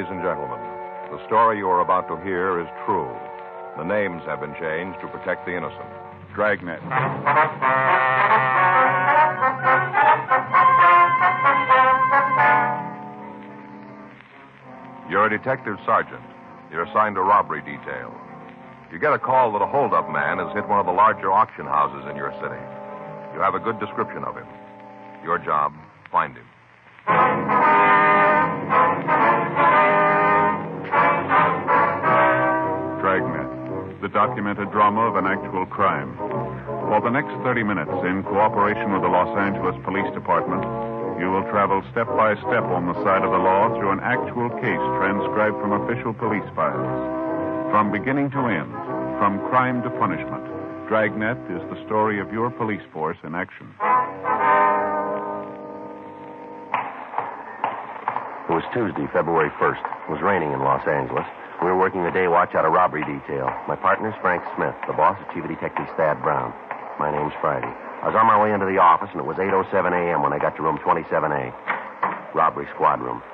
Ladies and gentlemen, the story you are about to hear is true. The names have been changed to protect the innocent. Dragnet. You're a detective sergeant. You're assigned to robbery detail. You get a call that a hold-up man has hit one of the larger auction houses in your city. You have a good description of him. Your job, find him. Dragnet, the documented drama of an actual crime. For the next 30 minutes, in cooperation with the Los Angeles Police Department, you will travel step by step on the side of the law through an actual case transcribed from official police files. From beginning to end, from crime to punishment, Dragnet is the story of your police force in action. It was Tuesday, February 1st. It was raining in Los Angeles. We were working the day watch out of robbery detail. My partner's Frank Smith. The boss is Chief Detective Thad Brown. My name's Friday. I was on my way into the office, and it was 8:07 a.m. when I got to room 27A. Robbery squad room.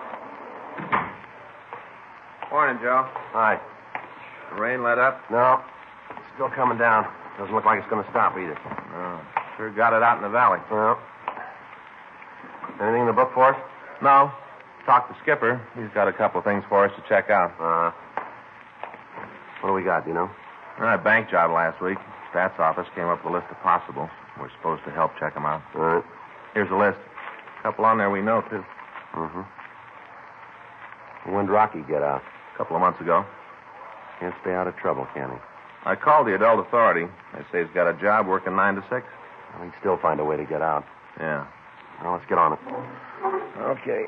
Morning, Joe. Hi. The rain let up? No. It's still coming down. Doesn't look like it's going to stop either. No. Sure got it out in the valley. Well. Anything in the book for us? No. Talked to Skipper. He's got a couple of things for us to check out. What do we got, do you know? A bank job last week. Stats office came up with a list of possibles. We're supposed to help check them out. All right. Here's a list. A couple on there we know, too. Mm-hmm. When did Rocky get out? A couple of months ago. Can't stay out of trouble, can he? I called the adult authority. They say he's got a job working 9 to 6. Well, he'd still find a way to get out. Yeah. Well, let's get on it. Okay.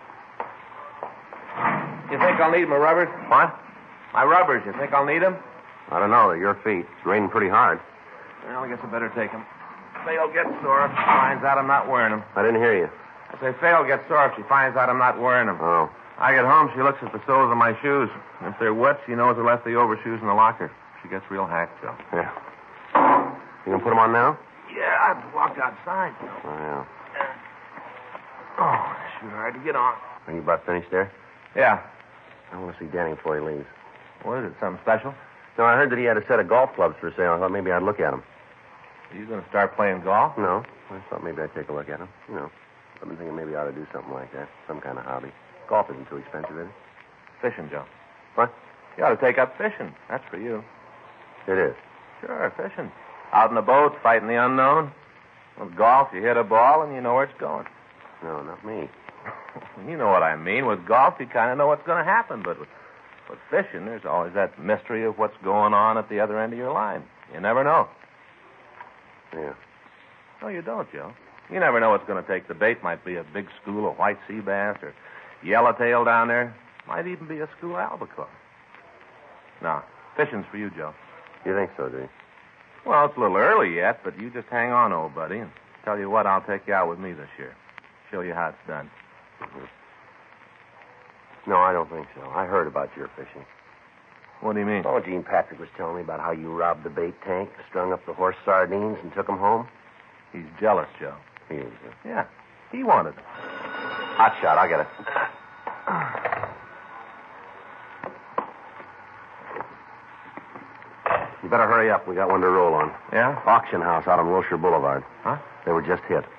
You think I'll need my rubbers? What? My rubbers. You think I'll need them? I don't know. They're your feet. It's raining pretty hard. Well, I guess I better take them. Phil gets sore if she finds out I'm not wearing them. I didn't hear you. I say Phil gets sore if she finds out I'm not wearing them. Oh. I get home, she looks at the soles of my shoes. If they're wet, she knows I left the overshoes in the locker. She gets real hacked, Phil. Yeah. You gonna put them on now? Yeah, I have to walk outside. Oh, yeah. Oh, sure hard to get on. Are you about finished there? Yeah. I want to see Danny before he leaves. What is it, something special? No, I heard that he had a set of golf clubs for sale. I thought maybe I'd look at them. Are you going to start playing golf? No. I thought maybe I'd take a look at them. You know, I've been thinking maybe I ought to do something like that. Some kind of hobby. Golf isn't too expensive, is it? Fishing, Joe. What? You ought to take up fishing. That's for you. It is. Sure, fishing. Out in the boat, fighting the unknown. With golf, you hit a ball and you know where it's going. No, not me. You know what I mean. With golf, you kind of know what's going to happen. But with fishing, there's always that mystery of what's going on at the other end of your line. You never know. Yeah. No, you don't, Joe. You never know what's going to take. The bait might be a big school of white sea bass or yellowtail down there. Might even be a school of albacore. No, fishing's for you, Joe. You think so, do you? Well, it's a little early yet, but you just hang on, old buddy, and tell you what, I'll take you out with me this year. Show you how it's done. Mm-hmm. No, I don't think so. I heard about your fishing. What do you mean? Oh, Gene Patrick was telling me about how you robbed the bait tank, strung up the horse sardines, and took them home. He's jealous, Joe. He is. Yeah, he wanted them. Hot shot, I'll get it. You better hurry up. We got one to roll on. Yeah? Auction house out on Wilshire Boulevard. Huh? They were just hit.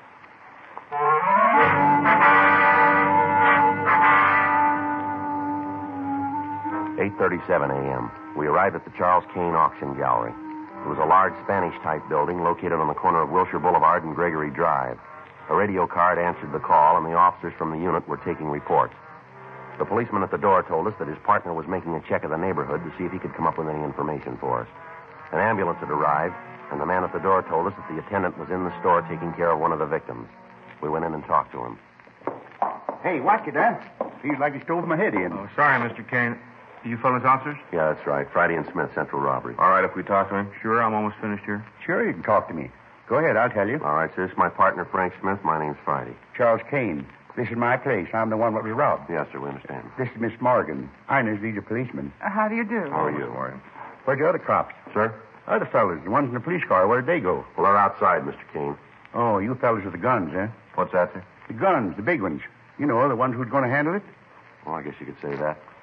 "8:37 a.m. We arrived at the Charles Kane Auction Gallery. It was a large Spanish-type building located on the corner of Wilshire Boulevard and Gregory Drive. A radio card answered the call, and the officers from the unit were taking reports. The policeman at the door told us that his partner was making a check of the neighborhood to see if he could come up with any information for us. An ambulance had arrived, and the man at the door told us that the attendant was in the store taking care of one of the victims. We went in and talked to him. Hey, watch it, Dan. Feels like he stole my head in. Oh, sorry, Mr. Kane. You fellas officers? Yeah, that's right. Friday and Smith, Central Robbery. All right, if we talk to him? Sure, I'm almost finished here. Sure, you can talk to me. Go ahead, I'll tell you. All right, sir. This is my partner, Frank Smith. My name's Friday. Charles Kane. This is my place. I'm the one that was robbed. Yes, sir, we understand. This is Miss Morgan. He's a policeman. How do you do? How are you? Morgan. Where'd the other cops? Sir? Other fellas, the ones in the police car, where'd they go? Well, they're outside, Mr. Kane. Oh, you fellas with the guns, huh? What's that, sir? The guns, the big ones. You know, the ones who's going to handle it? Well, I guess you could say that.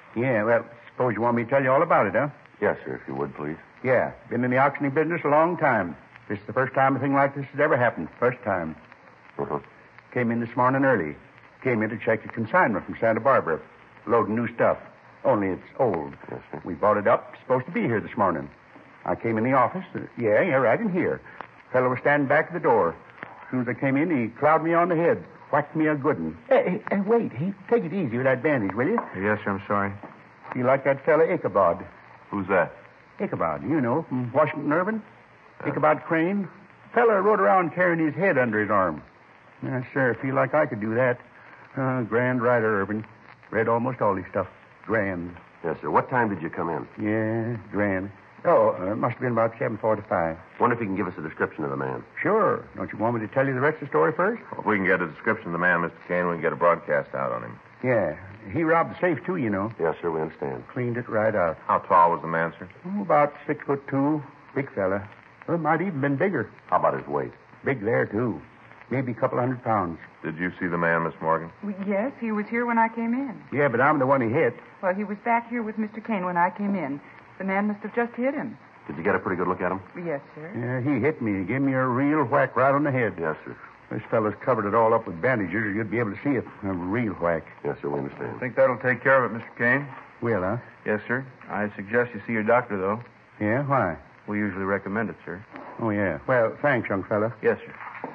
Yeah, well, suppose you want me to tell you all about it, huh? Yes, sir, if you would, please. Yeah, been in the auctioning business a long time. This is the first time a thing like this has ever happened. First time. Uh-huh. Came in this morning early. Came in to check a consignment from Santa Barbara. Loading new stuff. Only it's old. Yes, sir. We bought it up. Supposed to be here this morning. I came in the office. Yeah, right in here. Fellow was standing back at the door. As soon as I came in, he clouded me on the head. Whacked me a good one. Hey, wait. Take it easy with that bandage, will you? Yes, sir, I'm sorry. You like that fella Ichabod? Who's that? Ichabod, you know, from Washington Irving. Ichabod Crane. Fella rode around carrying his head under his arm. Yes, sir, feel like I could do that. Grand writer, Irving. Read almost all his stuff. Grand. Yes, sir. What time did you come in? Yeah, grand. Oh, it must have been about 7:45. Wonder if you can give us a description of the man. Sure. Don't you want me to tell you the rest of the story first? Well, if we can get a description of the man, Mr. Kane, we can get a broadcast out on him. Yeah. He robbed the safe, too, you know. Yes, sir, we understand. Cleaned it right out. How tall was the man, sir? Oh, about 6'2". Big fella. Well, might even been bigger. How about his weight? Big there, too. Maybe a couple 100 pounds. Did you see the man, Miss Morgan? Well, yes, he was here when I came in. Yeah, but I'm the one he hit. Well, he was back here with Mr. Kane when I came in. The man must have just hit him. Did you get a pretty good look at him? Yes, sir. Yeah, he hit me. He gave me a real whack right on the head. Yes, sir. This fellow's covered it all up with bandages, or you'd be able to see it. A real whack. Yes, sir, we understand. I think that'll take care of it, Mr. Kane. Will, huh? Yes, sir. I suggest you see your doctor, though. Yeah, why? We usually recommend it, sir. Oh, yeah. Well, thanks, young fella. Yes, sir.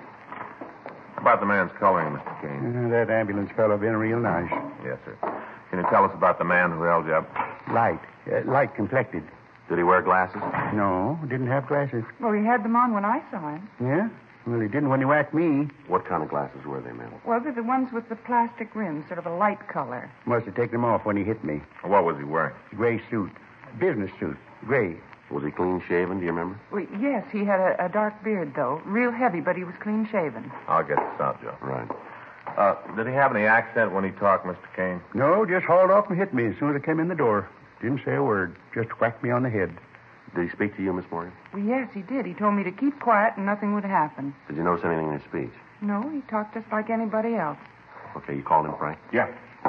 How about the man's coloring, Mr. Kane? That ambulance fellow been real nice. Yes, sir. Can you tell us about the man who held you up? Light complected. Did he wear glasses? No, didn't have glasses. Well, he had them on when I saw him. Yeah? Well, he didn't when he whacked me. What kind of glasses were they, ma'am? Well, they're the ones with the plastic rims, sort of a light color. Must have taken them off when he hit me. What was he wearing? Gray suit. Business suit. Gray. Was he clean shaven, do you remember? Well, yes, he had a dark beard, though. Real heavy, but he was clean shaven. I'll get this out, Joe. Right. Did he have any accent when he talked, Mr. Kane? No, just hauled off and hit me as soon as I came in the door. Didn't say a word. Just whacked me on the head. Did he speak to you, Miss Morgan? Well, yes, he did. He told me to keep quiet and nothing would happen. Did you notice anything in his speech? No, he talked just like anybody else. Okay, you called him, Frank? Yeah.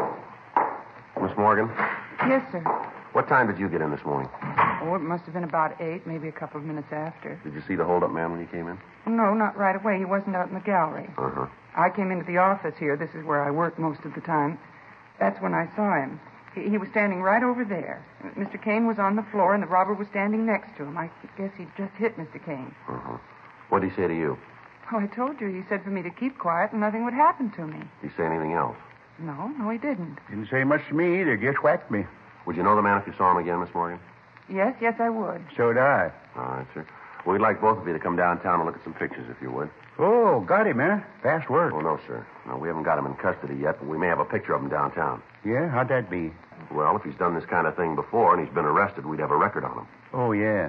Miss Morgan, Yes, sir. what time did you get in this morning? Oh, it must have been about 8, maybe a couple of minutes after. Did you see the hold-up man when you came in? No, not right away. He wasn't out in the gallery. Uh-huh. I came into the office here. This is where I work most of the time. That's when I saw him. He was standing right over there. Mr. Kane was on the floor, and the robber was standing next to him. I guess he'd just hit Mr. Kane. Uh-huh. What did he say to you? Oh, I told you. He said for me to keep quiet and nothing would happen to me. Did he say anything else? No, he didn't. Didn't say much to me either. Just whacked me. Would you know the man if you saw him again, Miss Morgan? Yes, I would. So'd I. All right, sir. Well, we'd like both of you to come downtown and look at some pictures, if you would. Oh, got him, huh? Fast work. Oh, no, sir. No, we haven't got him in custody yet, but we may have a picture of him downtown. Yeah? How'd that be? Well, if he's done this kind of thing before and he's been arrested, we'd have a record on him. Oh, yeah.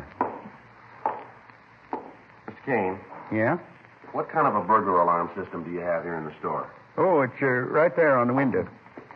Mr. Kane, Yeah? what kind of a burglar alarm system do you have here in the store? Oh, it's right there on the window.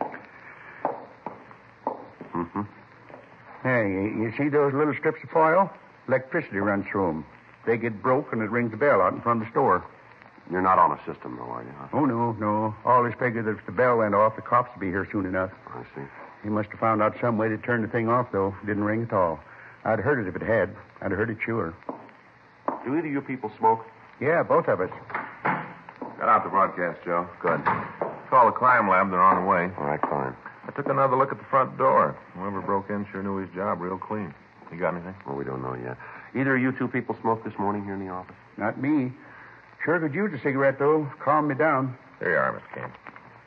Mm-hmm. Hey, you see those little strips of foil? Electricity runs through them. They get broke and it rings the bell out in front of the store. You're not on a system, though, are you? Huh? Oh, no. Always figured that if the bell went off, the cops would be here soon enough. I see. He must have found out some way to turn the thing off, though. Didn't ring at all. I'd heard it if it had. I'd heard it sure. Do either of you people smoke? Yeah, both of us. Got out the broadcast, Joe. Good. Call the crime lab. They're on the way. All right, fine. I took another look at the front door. Whoever broke in sure knew his job real clean. You got anything? Well, we don't know yet. Either of you two people smoked this morning here in the office? Not me. Sure could use a cigarette, though. Calm me down. There you are, Mr. Kane.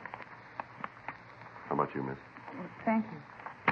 How about you, miss? Thank you.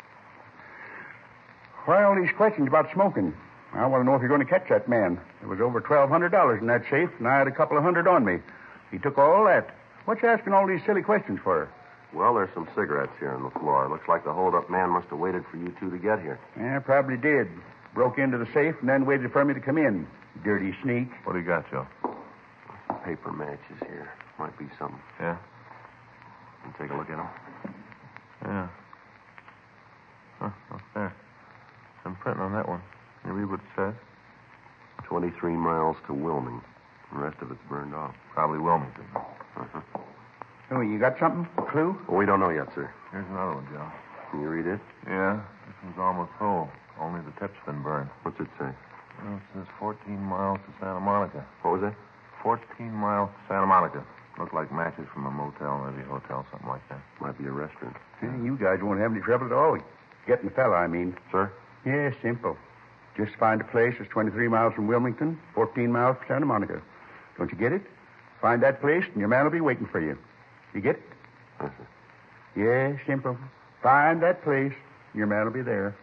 Why all these questions about smoking? I want to know if you're going to catch that man. There was over $1,200 in that safe, and I had a couple of hundred on me. He took all that. What you asking all these silly questions for? Well, there's some cigarettes here on the floor. Looks like the hold-up man must have waited for you two to get here. Yeah, probably did. Broke into the safe and then waited for me to come in. Dirty sneak. What do you got, Joe? Some paper matches here. Might be something. Yeah? You take a look at them. Yeah. Huh, there. Some printing on that one. Can you read what it says? 23 miles to Wilming. The rest of it's burned off. Probably Wilmington. Uh-huh. Oh, you got something? A clue? Well, we don't know yet, sir. Here's another one, Joe. Can you read it? Yeah, this one's almost full. Only the tip's been burned. What's it say? Well, it says 14 miles to Santa Monica. What was that? 14 miles to Santa Monica. Look like matches from a motel, maybe a hotel, something like that. Might be a restaurant. Yeah, you guys won't have any trouble at all. Getting the fella, I mean. Sir? Yeah, simple. Just find a place that's 23 miles from Wilmington, 14 miles from Santa Monica. Don't you get it? Find that place, and your man will be waiting for you. You get it? Yes, sir. Yeah, simple. Find that place, and your man will be there.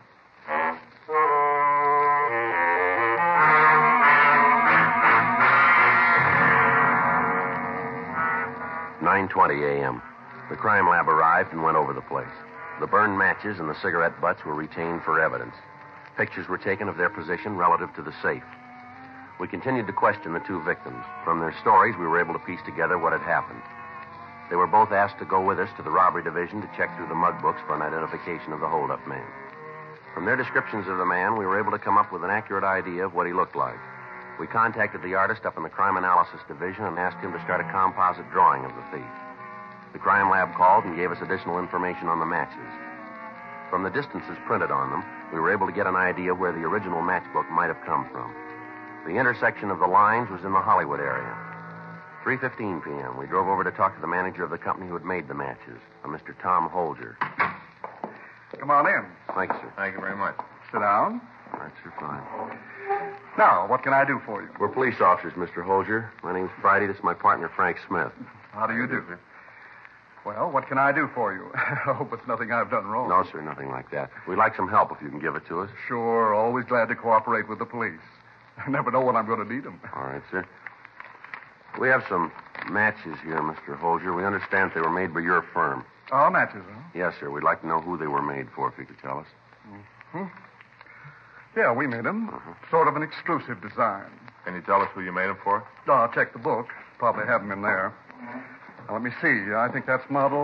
9:20 a.m. The crime lab arrived and went over the place. The burned matches and the cigarette butts were retained for evidence. Pictures were taken of their position relative to the safe. We continued to question the two victims. From their stories, we were able to piece together what had happened. They were both asked to go with us to the robbery division to check through the mug books for an identification of the holdup man. From their descriptions of the man, we were able to come up with an accurate idea of what he looked like. We contacted the artist up in the crime analysis division and asked him to start a composite drawing of the thief. The crime lab called and gave us additional information on the matches. From the distances printed on them, we were able to get an idea where the original matchbook might have come from. The intersection of the lines was in the Hollywood area. 3:15 p.m., we drove over to talk to the manager of the company who had made the matches, a Mr. Tom Holger. Come on in. Thanks, sir. Thank you very much. Sit down. All right, sir, fine. Now, what can I do for you? We're police officers, Mr. Holger. My name's Friday. This is my partner, Frank Smith. How do you do? Well, what can I do for you? I hope it's nothing I've done wrong. No, sir, nothing like that. We'd like some help if you can give it to us. Sure, always glad to cooperate with the police. I never know when I'm going to need them. All right, sir. We have some matches here, Mr. Holger. We understand they were made by your firm. Oh, matches, huh? Yes, sir. We'd like to know who they were made for, if you could tell us. Mm-hmm. Yeah, we made them. Sort of an exclusive design. Can you tell us who you made them for? I'll check the book. Probably have them in there. Now, let me see. I think that's model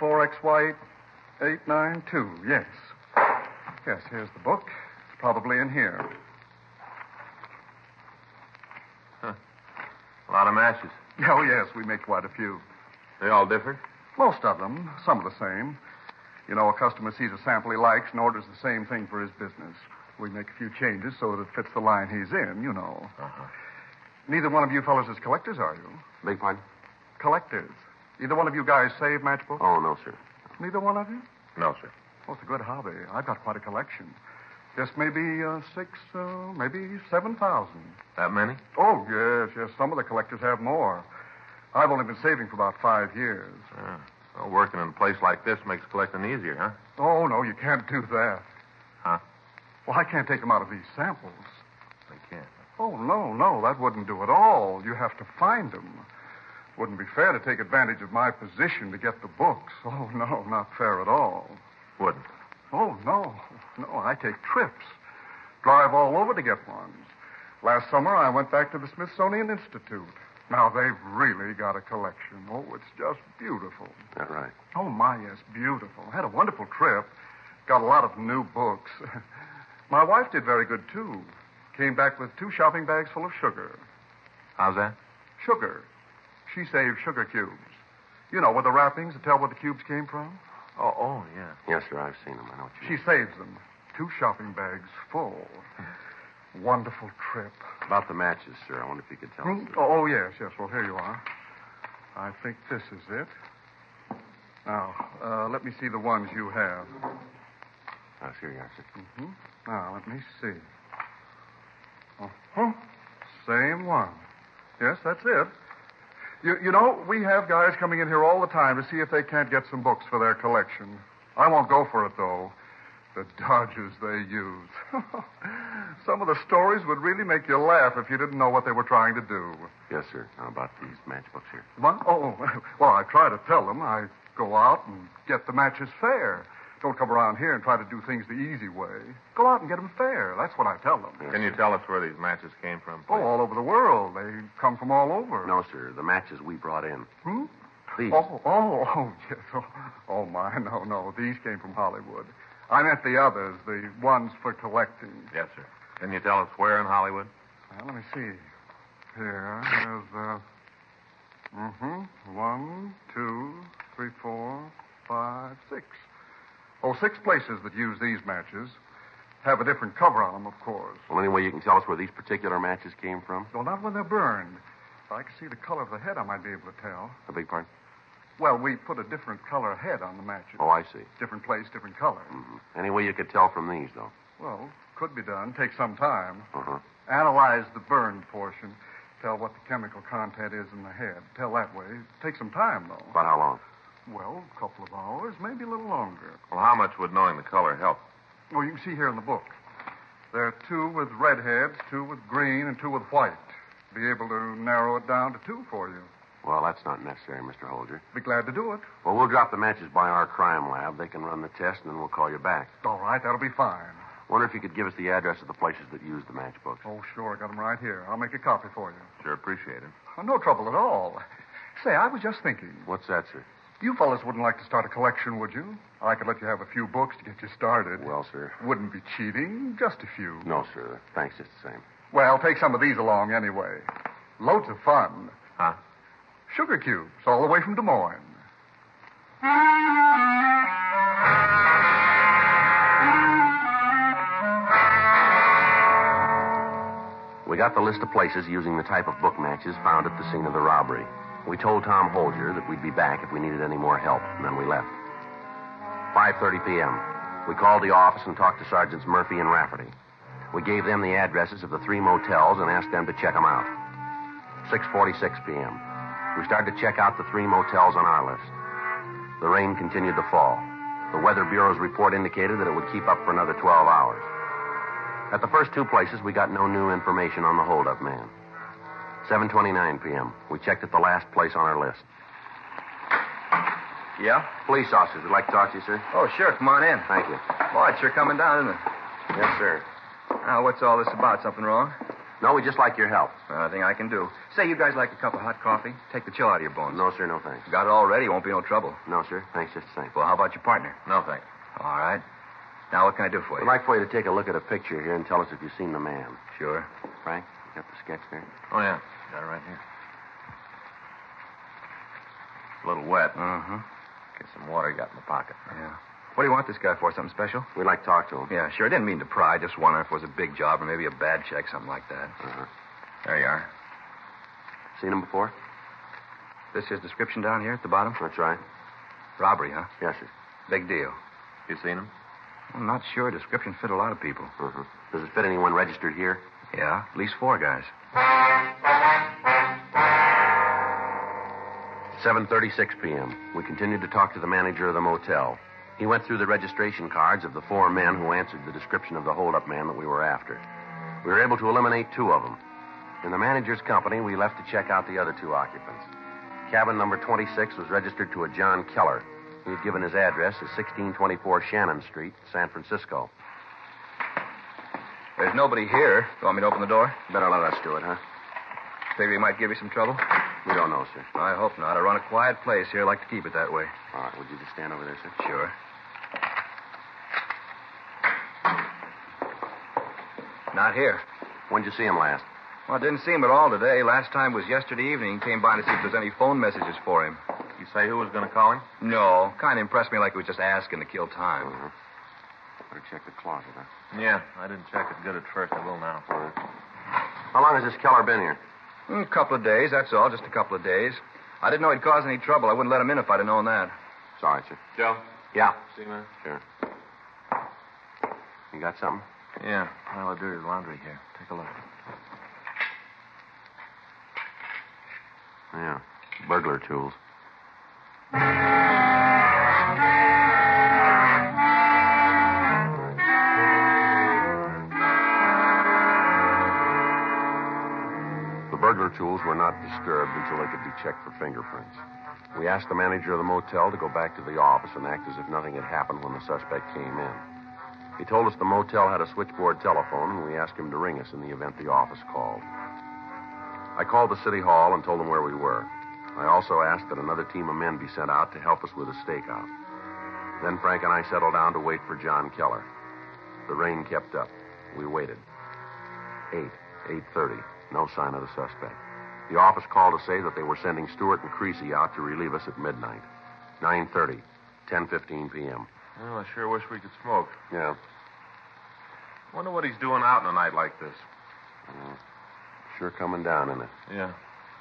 4XY892. Yes. Yes, here's the book. It's probably in here. Huh. A lot of matches. Oh, yes, we make quite a few. They all differ? Most of them. Some are the same. You know, a customer sees a sample he likes and orders the same thing for his business. We make a few changes so that it fits the line he's in, you know. Uh-huh. Neither one of you fellows is collectors, are you? Beg pardon? Collectors. Either one of you guys save matchbooks? Oh, no, sir. Neither one of you? No, sir. Oh, it's a good hobby. I've got quite a collection. Just maybe 6,000, maybe 7,000. That many? Oh, yes. Some of the collectors have more. I've only been saving for about 5 years. Well, working in a place like this makes collecting easier, huh? Oh, no, you can't do that. Huh? Well, I can't take them out of these samples. They can't. Oh, no, that wouldn't do at all. You have to find them. Wouldn't be fair to take advantage of my position to get the books. Oh, no, not fair at all. Wouldn't? Oh, no, I take trips. Drive all over to get ones. Last summer, I went back to the Smithsonian Institute. Now, they've really got a collection. Oh, it's just beautiful. Is that right? Oh, my, yes, beautiful. Had a wonderful trip. Got a lot of new books. My wife did very good, too. Came back with 2 shopping bags full of sugar. How's that? Sugar. She saved sugar cubes. You know, with the wrappings to tell where the cubes came from? Oh, yeah. Yes, sir, I've seen them. I know what you She saves them. 2 shopping bags full. Wonderful trip. About the matches, sir, I wonder if you could tell us. Oh, yes. Well, here you are. I think this is it. Now, let me see the ones you have. Here you are, sir. Mm-hmm. Now, let me see. Uh-huh. Same one. Yes, that's it. You know, we have guys coming in here all the time to see if they can't get some books for their collection. I won't go for it, though. The dodges they use. Some of the stories would really make you laugh if you didn't know what they were trying to do. Yes, sir. How about these matchbooks here? What? Oh, well, I try to tell them. I go out and get the matches fair. Don't come around here and try to do things the easy way. Go out and get them fair. That's what I tell them. Yes, Can you tell us where these matches came from, Oh, please? all over the world. They come from all over. No, sir. The matches we brought in. Hmm? These. Oh, yes. Oh, my, no. These came from Hollywood. I meant the others, the ones for collecting. Yes, sir. Can you tell us where in Hollywood? Well, let me see. Here, there's, 1, 2, 3, 4, 5, 6. Oh, 6 places that use these matches. Have a different cover on them, of course. Well, any way you can tell us where these particular matches came from? Well, not when they're burned. If I could see the color of the head, I might be able to tell. A big part? Well, we put a different color head on the matches. Oh, I see. Different place, different color. Mm-hmm. Any way you could tell from these, though? Well, could be done. Take some time. Uh-huh. Analyze the burned portion. Tell what the chemical content is in the head. Tell that way. Take some time, though. About how long? Well, a couple of hours, maybe a little longer. Well, how much would knowing the color help? Oh, you can see here in the book. There are 2 with red heads, 2 with green, and 2 with white. Be able to narrow it down to 2 for you. Well, that's not necessary, Mr. Holger. Be glad to do it. Well, we'll drop the matches by our crime lab. They can run the test, and then we'll call you back. All right, that'll be fine. Wonder if you could give us the address of the places that use the matchbooks. Oh, sure. I got them right here. I'll make a copy for you. Sure appreciate it. Oh, no trouble at all. Say, I was just thinking. What's that, sir? You fellas wouldn't like to start a collection, would you? I could let you have a few books to get you started. Well, sir. Wouldn't be cheating. Just a few. No, sir. Thanks just the same. Well, take some of these along anyway. Loads of fun. Huh? Sugar cubes, all the way from Des Moines. We got the list of places using the type of book matches found at the scene of the robbery. We told Tom Holger that we'd be back if we needed any more help, and then we left. 5:30 p.m. We called the office and talked to Sergeants Murphy and Rafferty. We gave them the addresses of the 3 motels and asked them to check them out. 6:46 p.m. We started to check out the 3 motels on our list. The rain continued to fall. The Weather Bureau's report indicated that it would keep up for another 12 hours. At the first 2 places, we got no new information on the holdup man. 7:29 p.m. We checked at the last place on our list. Yeah? Police officers would like to talk to you, sir. Oh, sure. Come on in. Thank you. Boy, it's sure coming down, isn't it? Yes, sir. Now, what's all this about? Something wrong? No, we just like your help. Nothing I can do. Say, you guys like a cup of hot coffee? Take the chill out of your bones. No, sir, no thanks. Got it all ready. Won't be no trouble. No, sir. Thanks just the same. Well, how about your partner? No, thanks. All right. Now, what can I do for I'd you? like for you to take a look at a picture here and tell us if you've seen the man. Sure. Frank, you got the sketch there? Oh, yeah. Got it right here. A little wet. Uh-huh. Get some water you got in the pocket. Yeah. What do you want this guy for? Something special? We'd like to talk to him. Yeah, sure. I didn't mean to pry. Just wondering if it was a big job or maybe a bad check, something like that. Uh-huh. There you are. Seen him before? This his description down here at the bottom? That's right. Robbery, huh? Yes, sir. Big deal. You seen him? I'm not sure. Description fit a lot of people. Uh-huh. Does it fit anyone registered here? Yeah, at least 4 guys. 7:36 p.m. We continued to talk to the manager of the motel. He went through the registration cards of the 4 men who answered the description of the holdup man that we were after. We were able to eliminate 2 of them. In the manager's company, we left to check out the other 2 occupants. Cabin number 26 was registered to a John Keller. He had given his address as 1624 Shannon Street, San Francisco. There's nobody here. You want me to open the door? Better let us do it, huh? Figure he might give you some trouble? We don't know, sir. I hope not. I run a quiet place here. I like to keep it that way. All right, would you just stand over there, sir? Sure. Not here. When'd you see him last? Well, I didn't see him at all today. Last time was yesterday evening. He came by to see if there's any phone messages for him. You say who was going to call him? No. Kind of impressed me like he was just asking to kill time. Uh-huh. Better check the closet, huh? Yeah, I didn't check it good at first. I will now. All right. How long has this Keller been here? A couple of days, that's all. Just a couple of days. I didn't know he'd cause any trouble. I wouldn't let him in if I'd have known that. Sorry, sir. Joe? Yeah. See, man? Sure. You got something? Yeah, pile of dirty laundry here. Take a look. Yeah. Burglar tools. The burglar tools were not disturbed until they could be checked for fingerprints. We asked the manager of the motel to go back to the office and act as if nothing had happened when the suspect came in. He told us the motel had a switchboard telephone, and we asked him to ring us in the event the office called. I called the city hall and told them where we were. I also asked that another team of men be sent out to help us with a stakeout. Then Frank and I settled down to wait for John Keller. The rain kept up. We waited. 8:30. No sign of the suspect. The office called to say that they were sending Stewart and Creasy out to relieve us at midnight. 9:30. 10:15 p.m. Well, I sure wish we could smoke. Yeah. Wonder what he's doing out on a night like this. Sure coming down, isn't it? Yeah.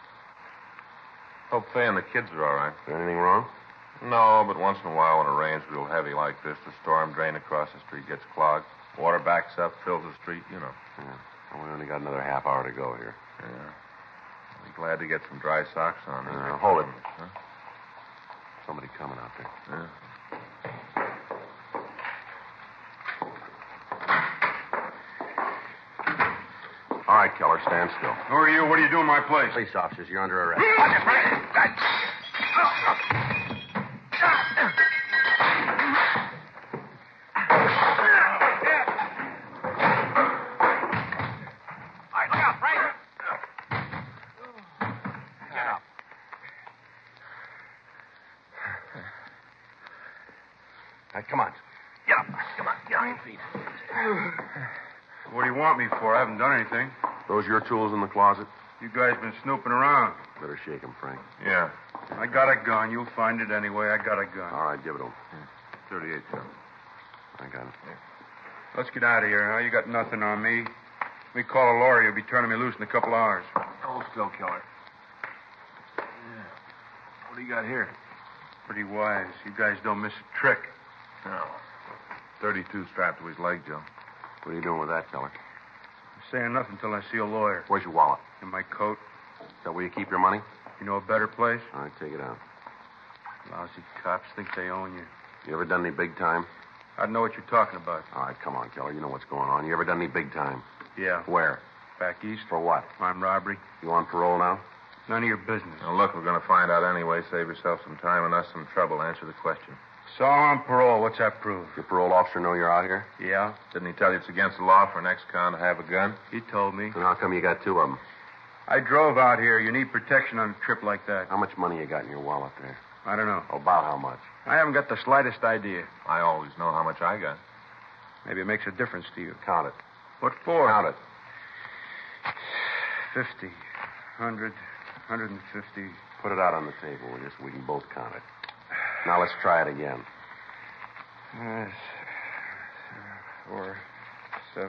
Hope Fay and the kids are all right. Is there anything wrong? No, but once in a while when it rains real heavy like this, the storm drain across the street gets clogged. Water backs up, fills the street, you know. Yeah. Well, we only got another half hour to go here. Yeah. I'll be glad to get some dry socks on. Hold it. Huh? Somebody coming out there. Yeah. All right, Keller, stand still. Who are you? What are you doing in my place? Police officers, you're under arrest. Come on. Get up. Come on. Get on your feet. What do you want me for? I haven't done anything. Those your tools in the closet? You guys been snooping around. Better shake 'em, Frank. Yeah. I got a gun. You'll find it anyway. I got a gun. All right, give it to him. 38, Joe. I got it. Let's get out of here, huh? You got nothing on me. We call a lawyer. You'll be turning me loose in a couple hours. Hold still, Keller. Yeah. What do you got here? Pretty wise. You guys don't miss a trick. No. 32 strapped to his leg, Joe. What are you doing with that, Keller? I'm saying nothing until I see a lawyer. Where's your wallet? In my coat. Is that where you keep your money? You know a better place? All right, take it out. Lousy cops think they own you. You ever done any big time? I know what you're talking about. All right, come on, Keller. You know what's going on. You ever done any big time? Yeah. Where? Back east. For what? Armed robbery. You on parole now? None of your business. Now, look, we're going to find out anyway. Save yourself some time and us some trouble. Answer the question. So I'm on parole. What's that prove? Your parole officer know you're out here? Yeah. Didn't he tell you it's against the law for an ex-con to have a gun? He told me. Then how come you got two of them? I drove out here. You need protection on a trip like that. How much money you got in your wallet there? I don't know. About how much? I haven't got the slightest idea. I always know how much I got. Maybe it makes a difference to you. Count it. What for? Count it. 50, 100, 150. Put it out on the table, will you, so we can both count it. Now let's try it again. 4, 7.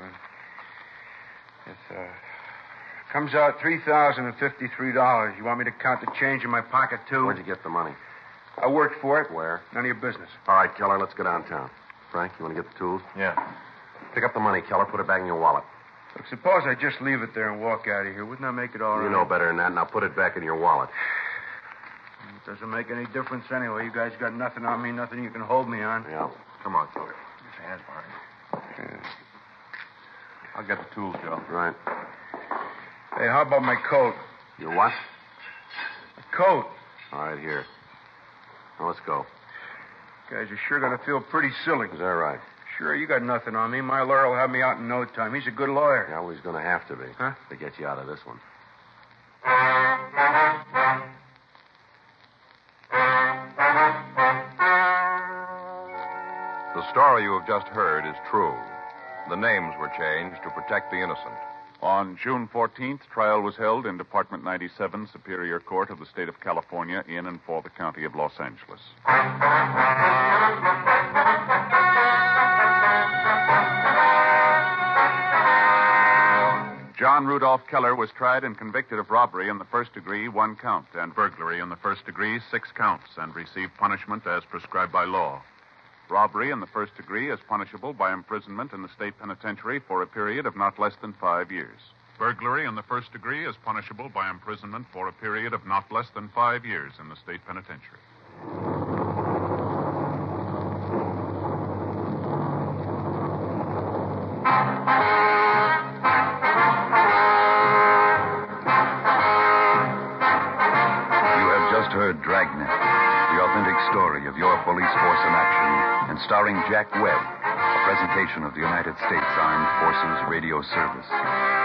It comes out $3,053. You want me to count the change in my pocket, too? Where'd you get the money? I worked for it. Where? None of your business. All right, Keller, let's go downtown. Frank, you want to get the tools? Yeah. Pick up the money, Keller. Put it back in your wallet. Look, suppose I just leave it there and walk out of here. Wouldn't that make it all right? You know better than that. Now put it back in your wallet. It doesn't make any difference anyway. You guys got nothing on me, nothing you can hold me on. Yeah. Come on, Keller. Get your hands behind. Yeah. I'll get the tools, Joe. Right. Hey, how about my coat? Your what? My coat. All right, here. Now let's go. You guys are sure going to feel pretty silly. Is that right? Sure, you got nothing on me. My lawyer will have me out in no time. He's a good lawyer. Yeah, well, he's going to have to be. Huh? To get you out of this one. The story you have just heard is true. The names were changed to protect the innocent. On June 14th, trial was held in Department 97, Superior Court of the State of California, in and for the County of Los Angeles. John Rudolph Keller was tried and convicted of robbery in the first degree, 1 count, and burglary in the first degree, 6 counts, and received punishment as prescribed by law. Robbery in the first degree is punishable by imprisonment in the state penitentiary for a period of not less than 5 years. Burglary in the first degree is punishable by imprisonment for a period of not less than 5 years in the state penitentiary. You have just heard Dragnet, the authentic story of your police force in action, and starring Jack Webb, a presentation of the United States Armed Forces Radio Service.